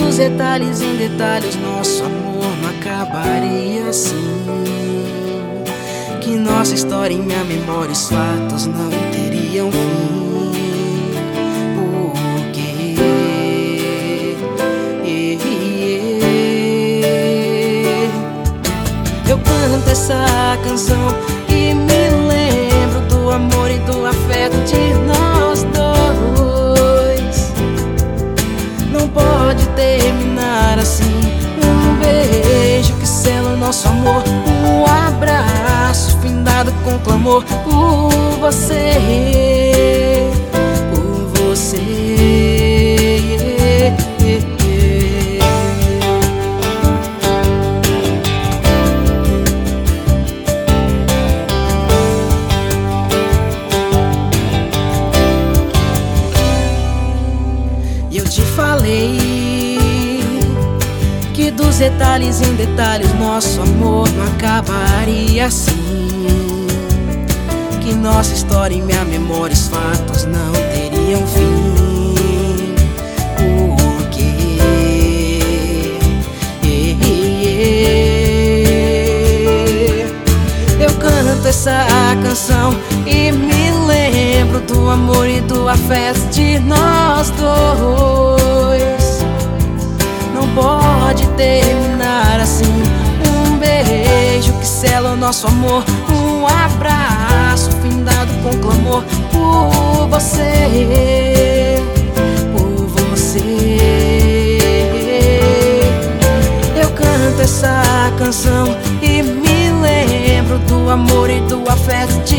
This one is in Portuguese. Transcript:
dos detalhes em detalhes nosso amor não acabaria assim, que nossa história em minha memória os fatos não teriam fim. Porque eu canto essa canção e me lembro do amor e do afeto de nós dois. Não pode terminar assim. Um beijo que sela o nosso amor, um abraço findado com clamor por você, por você. E eu te falei que dos detalhes em detalhes nosso amor não acabaria assim, que nossa história em minha memória os fatos não teriam fim. Porque eu canto essa canção e me lembro do amor e do afeto de nós dois. Não pode terminar assim. Um beijo que sela o nosso amor, um abraço findado com clamor por você, por você. Eu canto essa canção e me lembro do amor e do afeto